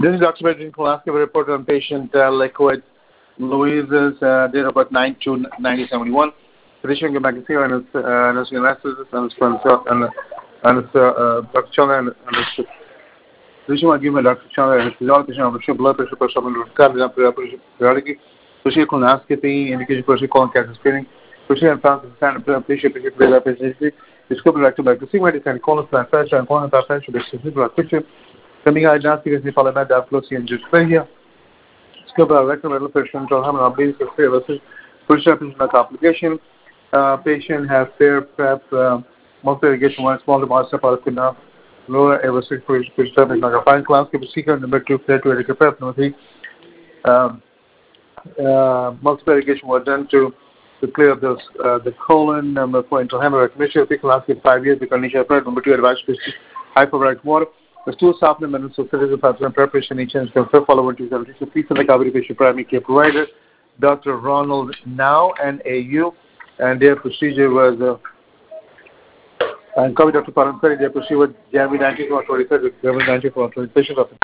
This is Dr. Benjamin Pulaski, a report on patient Liquid Louise's date of birth 9/2/1971. Physician came back to see her and his anesthetist and his friend and his Dr. Chandler and his physician was given Dr. Chandler and his physiologist, blood pressure, periodically, physician colonoscopy, indication for colon cancer screening, physician and found patient discovered rectal bacteria, medicine, colon transplantation, and colon transplantation, blood pressure. Coming out diagnostic is followed by diaplosia and dysphagia. Discovered rectal metal pressure until having obese versus patient complication. Patient has fair prep, multi irrigation, one small deposit of enough, lower aerosol prescription, fine class, seeker, number 2, fair to irrigate prep, number 3. Multiple irrigation was done to clear up the colon, number 4, into hemorrhagic mission, people asking 5 years, because initial prep, number 2, advice to hyperbaric water. The stool supplement and citizen preparation each and follow to the please in the cavity patient primary care provider, Dr. Ronald Now, NAU, and their procedure was and covered Dr. Parampari, their procedure was January 19th or 23rd, January 19th or 23rd.